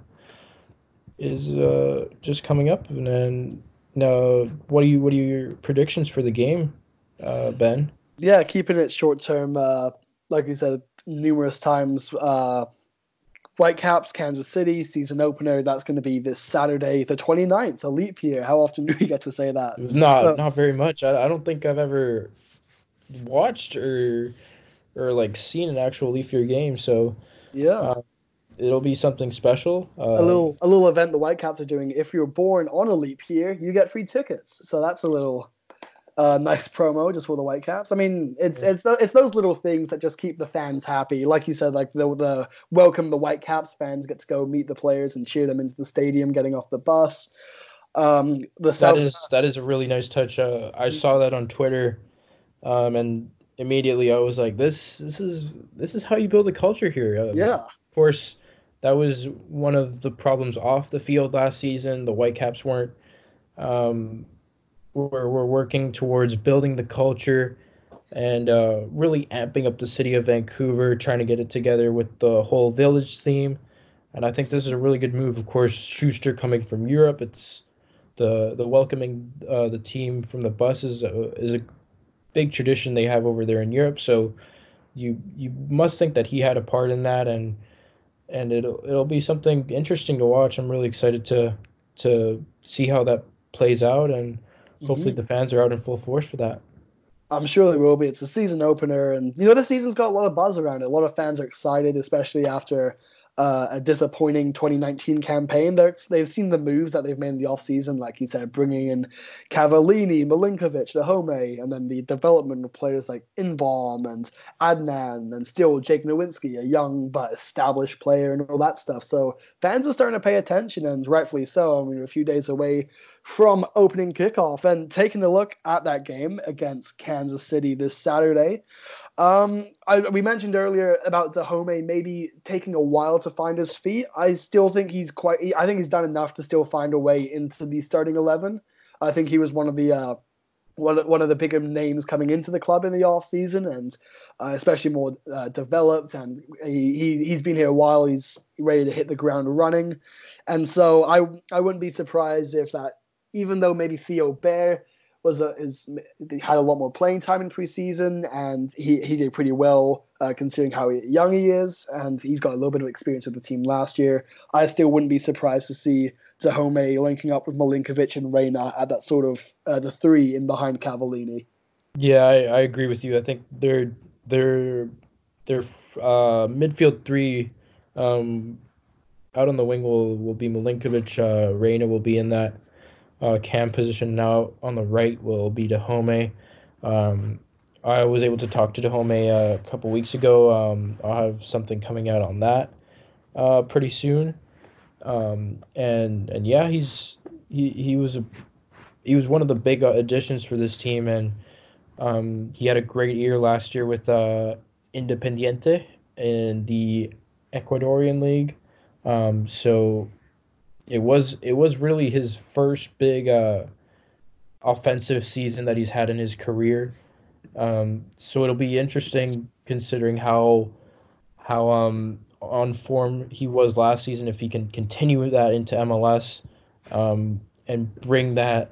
is uh, just coming up. And then, now, what are you what are your predictions for the game, uh, Ben? Yeah, keeping it short term. Uh, like you said numerous times, uh, Whitecaps, Kansas City, season opener. That's going to be this Saturday, the twenty-ninth, a leap year. How often do we get to say that? Not, so, not very much. I, I don't think I've ever watched or or like seen an actual leap year game. So yeah, uh, it'll be something special. Uh, a little a little event the Whitecaps are doing. If you're born on a leap year, you get free tickets. So that's a little. Uh, nice promo just for the Whitecaps. I mean, it's yeah. it's it's those little things that just keep the fans happy. Like you said, like the the welcome the Whitecaps fans get to go meet the players and cheer them into the stadium, getting off the bus. Um, the that South is that is a really nice touch. Uh, I saw that on Twitter, um, and immediately I was like, this this is this is how you build a culture here. Uh, yeah, of course, that was one of the problems off the field last season. The Whitecaps weren't. Um, We're, we're working towards building the culture and uh, really amping up the city of Vancouver, trying to get it together with the whole village theme. And I think this is a really good move. Of course, Schuster coming from Europe, it's the the welcoming uh, the team from the bus is a, is a big tradition they have over there in Europe. So you you must think that he had a part in that, and and it'll it'll be something interesting to watch. I'm really excited to to see how that plays out, and hopefully Mhm. the fans are out in full force for that. I'm sure they will be. It's a season opener, and you know the season's got a lot of buzz around it. A lot of fans are excited, especially after uh, a disappointing twenty nineteen campaign. They're, they've seen the moves that they've made in the offseason, like you said, bringing in Cavallini, Milinkovic, Dahome, and then the development of players like Inbaum and Adnan, and still Jake Nowinski, a young but established player, and all that stuff. So fans are starting to pay attention, and rightfully so. I mean, we're a few days away from opening kickoff, and taking a look at that game against Kansas City this Saturday. Um, I, we mentioned earlier about Dahome maybe taking a while to find his feet. I still think he's quite. I think he's done enough to still find a way into the starting eleven. I think he was one of the uh, one one of the bigger names coming into the club in the off season, and uh, especially more uh, developed. And he, he he's been here a while. He's ready to hit the ground running, and so I I wouldn't be surprised if that, even though maybe Theo Bair was a, is had a lot more playing time in preseason, and he, he did pretty well uh, considering how young he is, and he's got a little bit of experience with the team last year. I still wouldn't be surprised to see Dahome linking up with Milinkovic and Reyna at that sort of uh, the three in behind Cavallini. Yeah, I, I agree with you. I think they're they're they're uh, midfield three. Um, out on the wing will will be Milinkovic. Uh, Reyna will be in that uh, cam position. Now on the right will be Dahome. Um, I was able to talk to Dahome a couple weeks ago. Um, I'll have something coming out on that uh, pretty soon. Um, and and yeah, he's he, he was a he was one of the big uh, additions for this team, and um, he had a great year last year with uh, Independiente in the Ecuadorian league. Um, so it was it was really his first big uh, offensive season that he's had in his career. Um, so it'll be interesting considering how how um, on form he was last season, if he can continue that into M L S, um, and bring that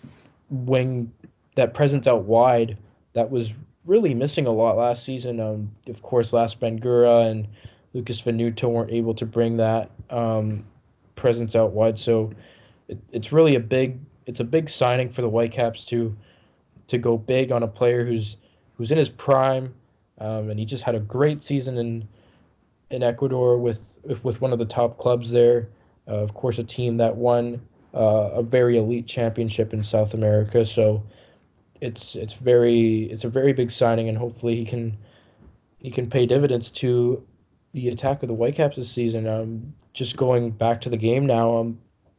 wing that presence out wide that was really missing a lot last season. Um, of course, Last Bangura and Lucas Venuto weren't able to bring that um, presence out wide. So it, it's really a big it's a big signing for the Whitecaps to to go big on a player who's who's in his prime, um, and he just had a great season in in Ecuador with with one of the top clubs there. Uh, of course, a team that won uh, a very elite championship in South America. So it's it's very it's a very big signing, and hopefully he can he can pay dividends to the attack of the Whitecaps this season. Um, just going back to the game now, um,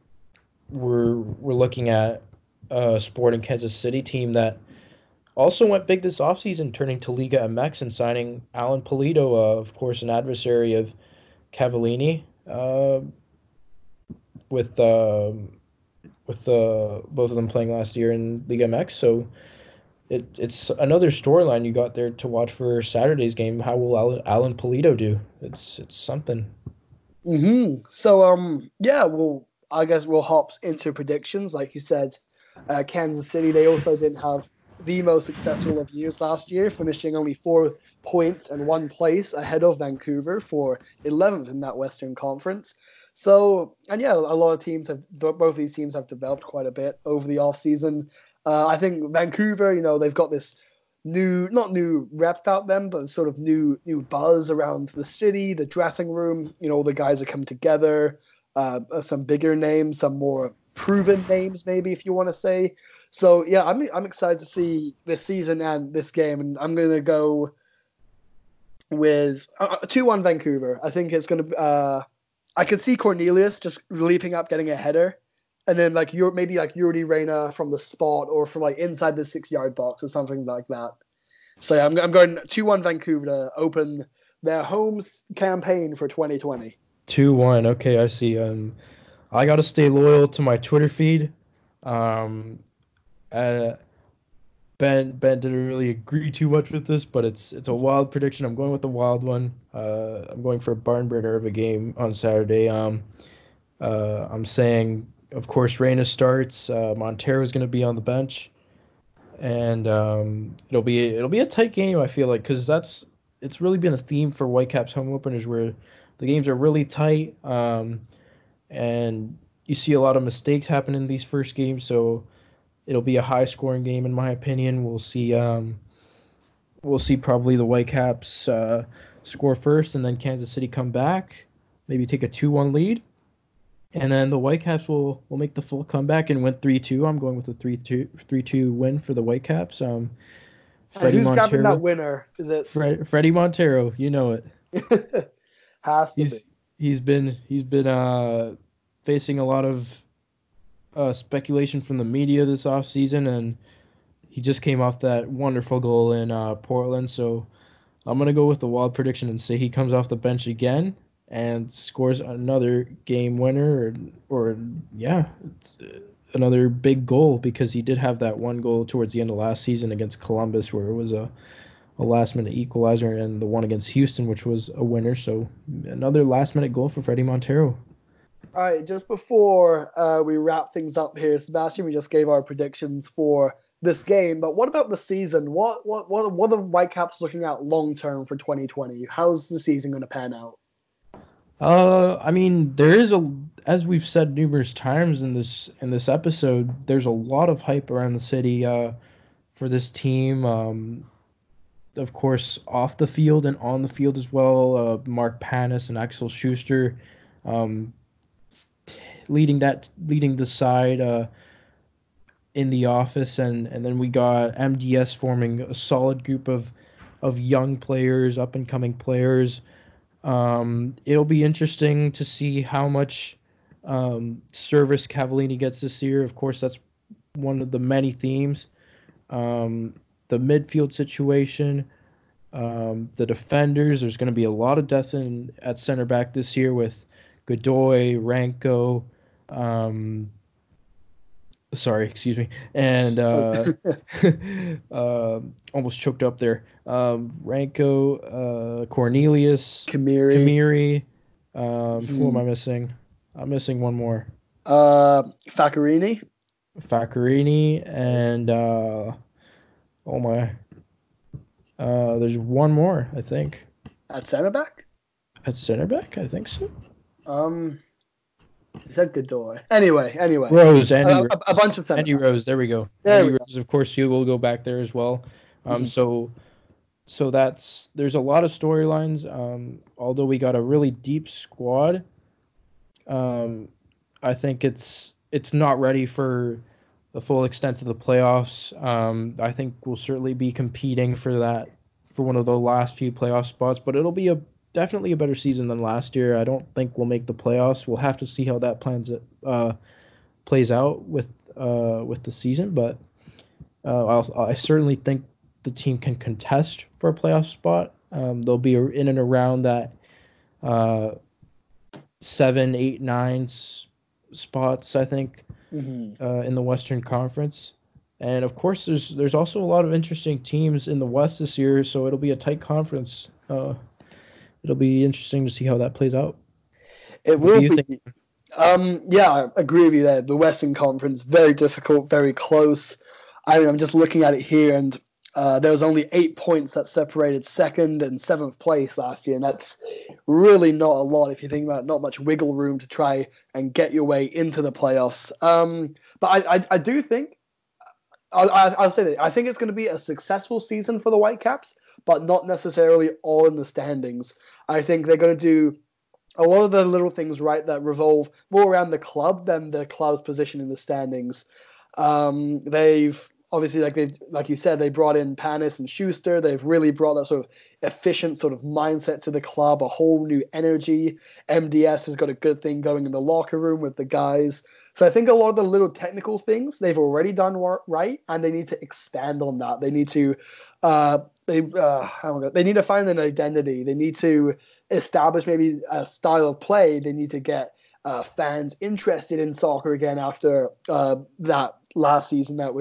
we're we're looking at a Sporting Kansas City team that also went big this offseason, turning to Liga M X and signing Alan Pulido, uh, of course, an adversary of Cavallini, uh, with uh, with uh, both of them playing last year in Liga M X. So it it's another storyline you got there to watch for Saturday's game. How will Alan, Alan Pulido do? It's it's something. Mm-hmm. So um yeah, well I guess we'll hop into predictions. Like you said, uh, Kansas City, they also didn't have the most successful of years last year, finishing only four points and one place ahead of Vancouver for eleventh in that Western Conference. So, and yeah, a lot of teams have, both these teams have developed quite a bit over the offseason. Uh, I think Vancouver, you know, they've got this new, not new rep about them, but sort of new new buzz around the city, the dressing room. You know, all the guys are coming together. Uh, some bigger names, some more proven names, maybe if you want to say. So yeah, I'm I'm excited to see this season and this game, and I'm gonna go with uh, two one Vancouver. I think it's gonna. Uh, I could see Cornelius just leaping up, getting a header, and then like you're maybe like Yuri Reyna from the spot or from like inside the six yard box or something like that. So yeah, I'm I'm going two one Vancouver to open their home campaign for twenty twenty. two one. Okay, I see. Um, I got to stay loyal to my Twitter feed. Um, uh, Ben Ben didn't really agree too much with this, but it's it's a wild prediction. I'm going with the wild one. Uh, I'm going for a barn burner of a game on Saturday. Um, uh, I'm saying, of course, Reyna starts. Uh, Montero's going to be on the bench, and um, it'll be it'll be a tight game. I feel like because that's it's really been a theme for Whitecaps home openers where the games are really tight, um, and you see a lot of mistakes happen in these first games. So it'll be a high scoring game in my opinion. We'll see. Um, we'll see probably the Whitecaps uh, score first, and then Kansas City come back, maybe take a two one lead. And then the Whitecaps will, will make the full comeback and win three two. I'm going with a three two three two win for the Whitecaps. Um, Freddie who's Montero. Grabbing that winner? Is it Fred, Freddie Montero? You know it. Has to he's, be. He's been he's been uh, facing a lot of uh, speculation from the media this offseason, and he just came off that wonderful goal in uh, Portland. So I'm gonna go with the wild prediction and say he comes off the bench again and scores another game winner, or, or yeah, it's another big goal, because he did have that one goal towards the end of last season against Columbus where it was a, a last-minute equalizer, and the one against Houston, which was a winner. So another last-minute goal for Freddie Montero. All right, just before uh, we wrap things up here, Sebastian, we just gave our predictions for this game, but what about the season? What what what, what are the Whitecaps looking at long-term for twenty twenty? How's the season going to pan out? Uh, I mean, there is a, as we've said numerous times in this in this episode, there's a lot of hype around the city uh, for this team. Um, of course, off the field and on the field as well. Uh, Mark Panis and Axel Schuster, um, leading that leading the side uh, in the office, and, and then we got M D S forming a solid group of of young players, up and coming players. Um, it'll be interesting to see how much um, service Cavallini gets this year. Of course, that's one of the many themes. Um, the midfield situation, um, the defenders. There's going to be a lot of depth in at center back this year with Godoy, Ranko. Um, sorry, excuse me, and uh, uh, almost choked up there. Um, Ranko, uh, Cornelius, Kamiri. Kamiri. Um, hmm. Who am I missing? I'm missing one more. Uh, Faccarini. Faccarini, and uh, oh my, uh, there's one more, I think. At center back. At center back, I think so. Um, is that Godoy? Anyway, anyway. Rose, Andy a, Rose. A, a bunch of center Andy backs. Rose. There we go. There Andy we Rose, of course, he will go back there as well. Um, mm-hmm. so. So that's there's a lot of storylines. Um, although we got a really deep squad, um, I think it's it's not ready for the full extent of the playoffs. Um, I think we'll certainly be competing for that for one of the last few playoff spots, but it'll be a definitely a better season than last year. I don't think we'll make the playoffs. We'll have to see how that plans uh, plays out with uh, with the season, but uh, I'll, I certainly think the team can contest for a playoff spot. Um, they'll be in and around that uh, seven, eight, nine s- spots, I think, mm-hmm. uh, in the Western Conference. And of course, there's there's also a lot of interesting teams in the West this year, so it'll be a tight conference. Uh, it'll be interesting to see how that plays out. It will be. Think? Um, yeah, I agree with you there. The Western Conference, very difficult, very close. I mean, I'm just looking at it here, and Uh, there was only eight points that separated second and seventh place last year, and that's really not a lot if you think about it. Not much wiggle room to try and get your way into the playoffs. Um, but I, I, I do think, I, I, I'll say that, I think it's going to be a successful season for the Whitecaps, but not necessarily all in the standings. I think they're going to do a lot of the little things right that revolve more around the club than the club's position in the standings. Um, they've Obviously, like they, like you said, they brought in Panis and Schuster. They've really brought that sort of efficient sort of mindset to the club, a whole new energy. M D S has got a good thing going in the locker room with the guys. So I think a lot of the little technical things they've already done right, and they need to expand on that. They need to, uh, they, uh, I don't know, they need to find an identity. They need to establish maybe a style of play. They need to get uh, fans interested in soccer again after uh, that last season that we.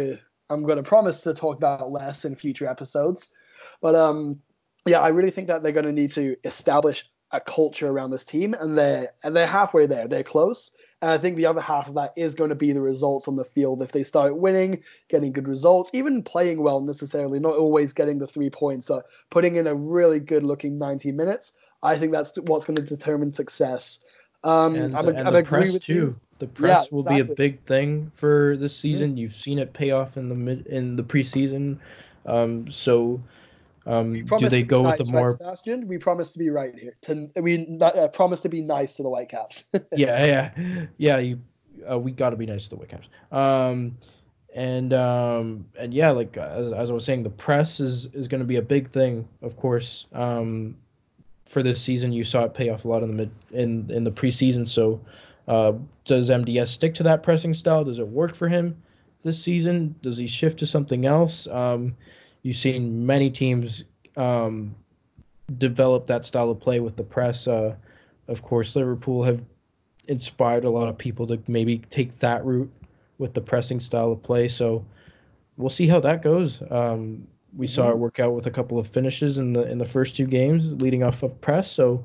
I'm going to promise to talk about less in future episodes. But um, yeah, I really think that they're going to need to establish a culture around this team, and they're and they're halfway there. They're close, and I think the other half of that is going to be the results on the field. If they start winning, getting good results, even playing well necessarily, not always getting the three points, but putting in a really good-looking ninety minutes, I think that's what's going to determine success. Um, And, I'm, the- and I'm the agree press with too. you. The press Yeah, will be a exactly. big thing for this season. You've seen it pay off in the mid in the preseason. Um, so We um, do promise they to be go with the nice, right, more? Sebastian? We promise to be right here. To, we uh, promise to be nice to the Whitecaps. Yeah, yeah, yeah. You, uh, we got to be nice to the Whitecaps. Um, and um, and yeah, like as, as I was saying, the press is is going to be a big thing, of course. Um, for this season, you saw it pay off a lot in the mid in in the preseason. So, uh, does M D S stick to that pressing style? Does it work for him this season? Does he shift to something else? Um, you've seen many teams um, develop that style of play with the press. Uh, of course, Liverpool have inspired a lot of people to maybe take that route with the pressing style of play. So we'll see how that goes. Um, we saw it Mhm. work out with a couple of finishes in the in the first two games leading off of press. So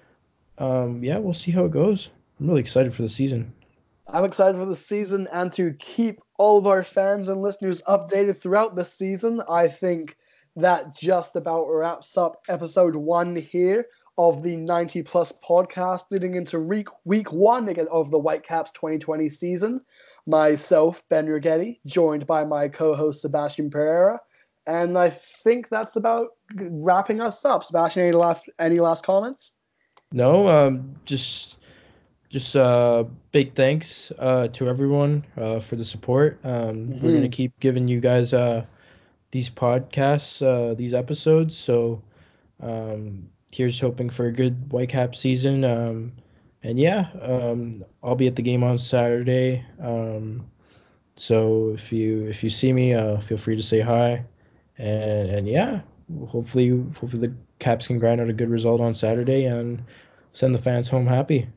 um, yeah, we'll see how it goes. I'm really excited for the season. I'm excited for the season and to keep all of our fans and listeners updated throughout the season. I think that just about wraps up episode one here of the ninety plus podcast leading into week, week one again of the Whitecaps twenty twenty season. Myself, Ben Rigetti, joined by my co-host Sebastian Pereira. And I think that's about wrapping us up. Sebastian, any last any last comments? No, um, just just uh, big thanks uh, to everyone uh, for the support. Um, we're gonna Mhm. keep giving you guys uh, these podcasts, uh, these episodes. So um, here's hoping for a good Whitecap season. Um, and yeah, um, I'll be at the game on Saturday. Um, so if you if you see me, uh, feel free to say hi. And and yeah, hopefully hopefully the Caps can grind out a good result on Saturday and send the fans home happy.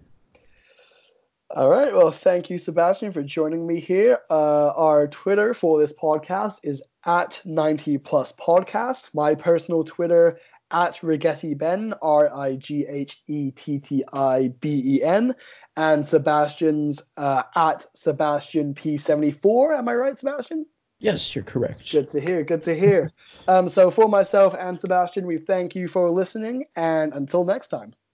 All right. Well, thank you, Sebastian, for joining me here. Uh, our Twitter for this podcast is at ninety plus podcast. My personal Twitter at Rigetti Ben, R I G H E T T I B E N, and Sebastian's uh, at Sebastian P seventy-four. Am I right, Sebastian? Yes, you're correct. Good to hear. Good to hear. Um, so for myself and Sebastian, we thank you for listening, and until next time.